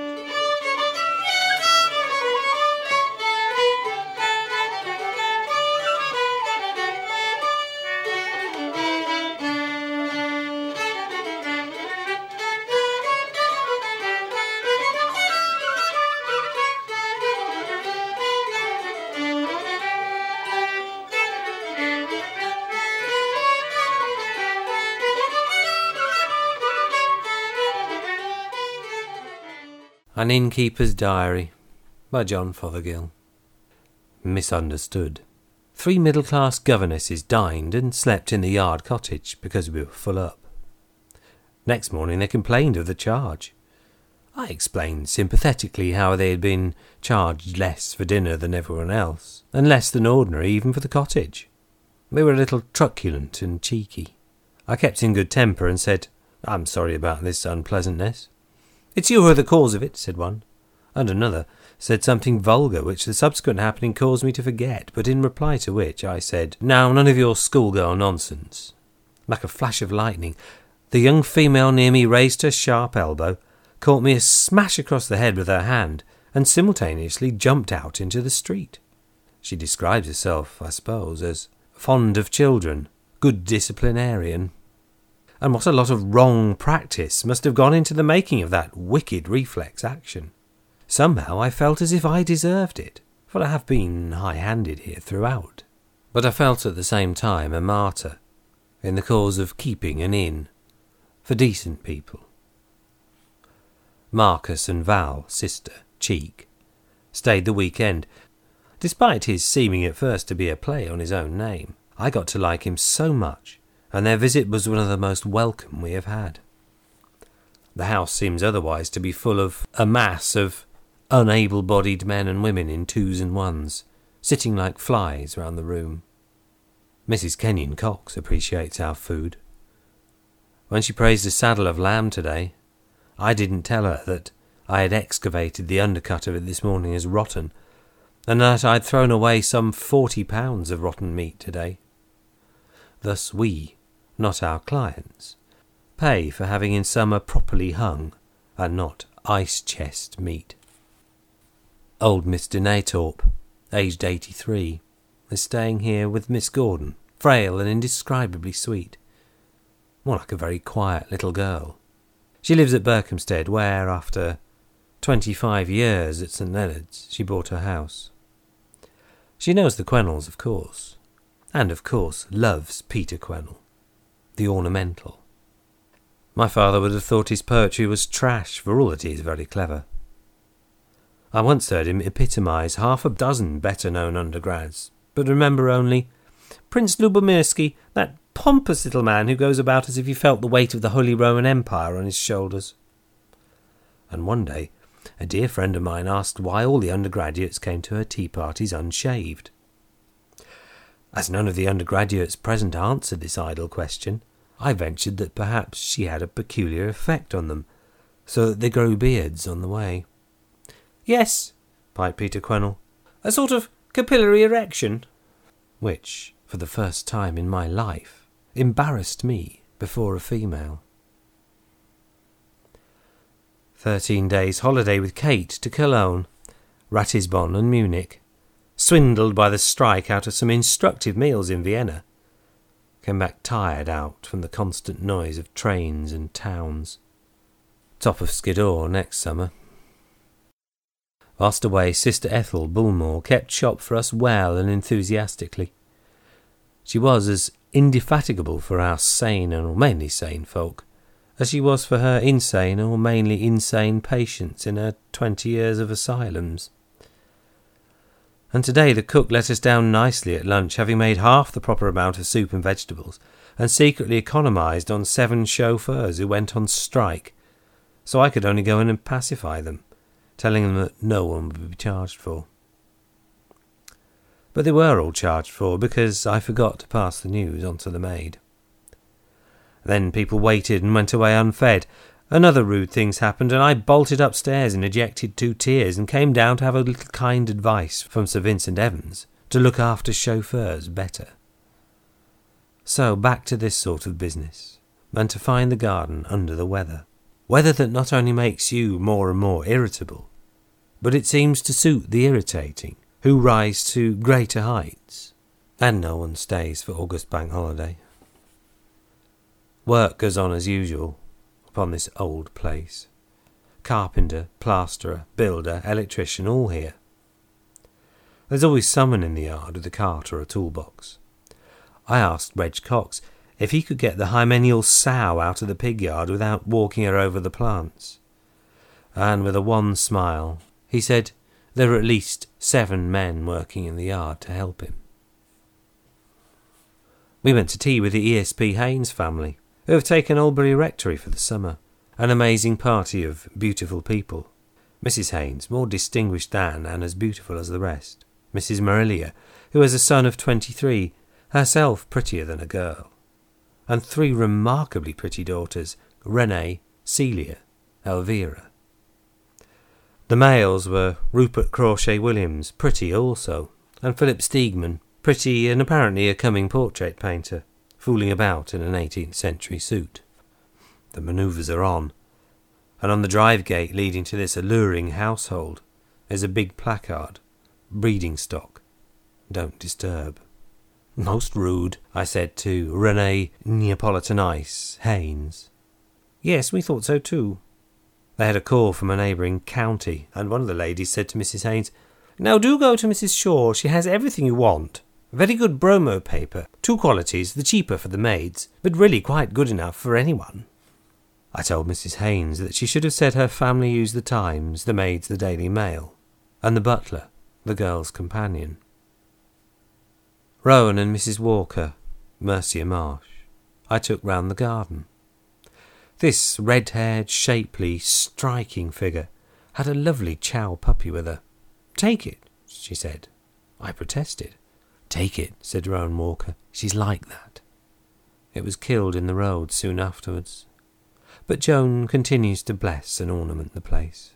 An Innkeeper's Diary by John Fothergill. Misunderstood. 3 middle-class governesses dined and slept in the yard cottage because we were full up. Next morning they complained of the charge. I explained sympathetically how they had been charged less for dinner than everyone else, and less than ordinary even for the cottage. They were a little truculent and cheeky. I kept in good temper and said, "I'm sorry about this unpleasantness." "It's you who are the cause of it," said one, and another said something vulgar which the subsequent happening caused me to forget, but in reply to which I said, "Now, none of your schoolgirl nonsense." Like a flash of lightning, the young female near me raised her sharp elbow, caught me a smash across the head with her hand, and simultaneously jumped out into the street. She describes herself, I suppose, as fond of children, good disciplinarian. And what a lot of wrong practice must have gone into the making of that wicked reflex action. Somehow I felt as if I deserved it, for I have been high-handed here throughout. But I felt at the same time a martyr, in the cause of keeping an inn, for decent people. Marcus and Val, sister, Cheek, stayed the weekend. Despite his seeming at first to be a play on his own name, I got to like him so much, and their visit was one of the most welcome we have had. The house seems otherwise to be full of a mass of unable-bodied men and women in 2s and 1s, sitting like flies round the room. Mrs. Kenyon Cox appreciates our food. When she praised a saddle of lamb today, I didn't tell her that I had excavated the undercut of it this morning as rotten, and that I'd thrown away some 40 pounds of rotten meat today. Thus we, not our clients, pay for having in summer properly hung and not ice-chest meat. Old Mr. Naythorpe, aged 83, is staying here with Miss Gordon, frail and indescribably sweet, more like a very quiet little girl. She lives at Berkhamsted, where, after 25 years at St. Leonard's, she bought her house. She knows the Quennells, of course, and of course loves Peter Quennell, the ornamental. My father would have thought his poetry was trash, for all that he is very clever. I once heard him epitomise 6 better-known undergrads, but remember only Prince Lubomirski, that pompous little man who goes about as if he felt the weight of the Holy Roman Empire on his shoulders. And one day a dear friend of mine asked why all the undergraduates came to her tea parties unshaved. As none of the undergraduates present answered this idle question, I ventured that perhaps she had a peculiar effect on them, so that they grew beards on the way. "Yes," piped Peter Quennell, "a sort of capillary erection," which, for the first time in my life, embarrassed me before a female. 13 days' holiday with Kate to Cologne, Ratisbon and Munich. Swindled by the strike out of some instructive meals in Vienna. Came back tired out from the constant noise of trains and towns. Top of Skiddaw next summer. Whilst away, Sister Ethel Bullmore kept shop for us well and enthusiastically. She was as indefatigable for our sane or mainly sane folk, as she was for her insane or mainly insane patients in her 20 years of asylums. And today the cook let us down nicely at lunch, having made half the proper amount of soup and vegetables, and secretly economised on 7 chauffeurs who went on strike, so I could only go in and pacify them, telling them that no one would be charged for. But they were all charged for, because I forgot to pass the news on to the maid. Then people waited and went away unfed. And other rude things happened, and I bolted upstairs and ejected 2 tears and came down to have a little kind advice from Sir Vincent Evans to look after chauffeurs better. So back to this sort of business, and to find the garden under the weather. Weather that not only makes you more and more irritable, but it seems to suit the irritating, who rise to greater heights. And no one stays for August Bank Holiday. Work goes on as usual upon this old place. Carpenter, plasterer, builder, electrician, all here. There's always someone in the yard with a cart or a toolbox. I asked Reg Cox if he could get the hymeneal sow out of the pig yard without walking her over the plants. And with a wan smile, he said there were at least 7 men working in the yard to help him. We went to tea with the ESP Haynes family, who have taken Albury Rectory for the summer, an amazing party of beautiful people. Mrs. Haynes, more distinguished than and as beautiful as the rest. Mrs. Marilia, who has a son of 23, herself prettier than a girl. And 3 remarkably pretty daughters, Renee, Celia, Elvira. The males were Rupert Crawshay Williams, pretty also, and Philip Steegman, pretty and apparently a coming portrait painter, fooling about in an 18th century suit. The manoeuvres are on, and on the drive gate leading to this alluring household is a big placard, breeding stock, don't disturb. Most rude, I said to Renee Neapolitan-Ice Haynes. Yes, we thought so too. They had a call from a neighbouring county, and one of the ladies said to Mrs. Haynes, Now do go to Mrs. Shaw, she has everything you want. Very good bromo paper, 2 qualities, the cheaper for the maids, but really quite good enough for anyone. I told Mrs. Haynes that she should have said her family used the Times, the maids the Daily Mail, and the butler the girl's companion. Rowan and Mrs. Walker, Mercia Marsh, I took round the garden. This red-haired, shapely, striking figure had a lovely chow puppy with her. Take it, she said. I protested. Take it, said Rowan Walker. She's like that. It was killed in the road soon afterwards. But Joan continues to bless and ornament the place.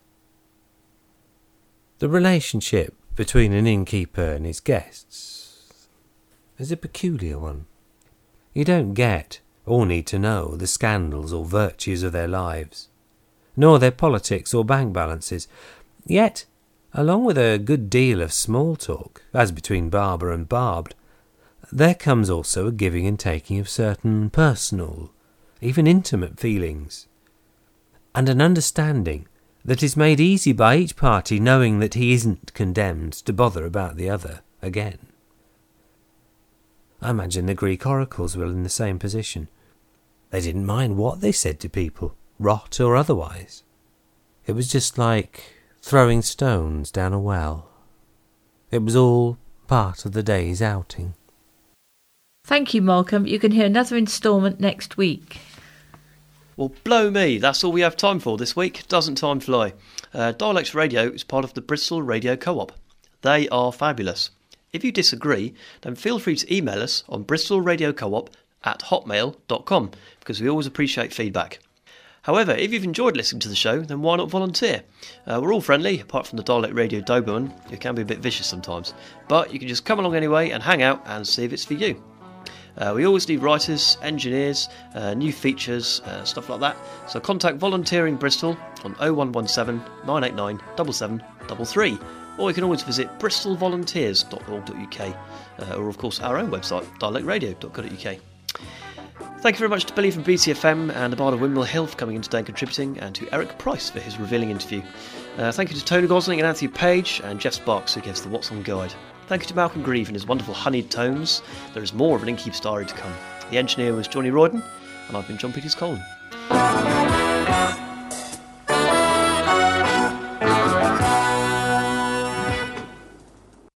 The relationship between an innkeeper and his guests is a peculiar one. You don't get or need to know the scandals or virtues of their lives, nor their politics or bank balances. Yet, along with a good deal of small talk, as between barber and barbed, there comes also a giving and taking of certain personal, even intimate feelings, and an understanding that is made easy by each party knowing that he isn't condemned to bother about the other again. I imagine the Greek oracles were in the same position. They didn't mind what they said to people, rot or otherwise. It was just like throwing stones down a well. It was all part of the day's outing. Thank you, Malcolm. You can hear another instalment next week. Well, blow me, that's all we have time for this week. Doesn't time fly? Dialects Radio is part of the Bristol Radio Co-op. They are fabulous. If you disagree, then feel free to email us on bristolradiocoop@hotmail.com, because we always appreciate feedback. However, if you've enjoyed listening to the show, then why not volunteer? We're all friendly, apart from the Dialect Radio Doberman, who can be a bit vicious sometimes. But you can just come along anyway and hang out and see if it's for you. We always need writers, engineers, new features, stuff like that. So contact Volunteering Bristol on 0117 989 7733. Or you can always visit bristolvolunteers.org.uk, or of course our own website, dialectradio.co.uk. Thank you very much to Billy from BCFM and the Bard of Windmill Hill for coming in today and contributing, and to Eric Price for his revealing interview. Thank you to Tony Gosling and Anthony Page, and Jeff Sparks who gives the What's On Guide. Thank you to Malcolm Grieve and his wonderful honeyed tones. There is more of an Innkeep Story to come. The engineer was Johnny Royden, and I've been John Peters Colin.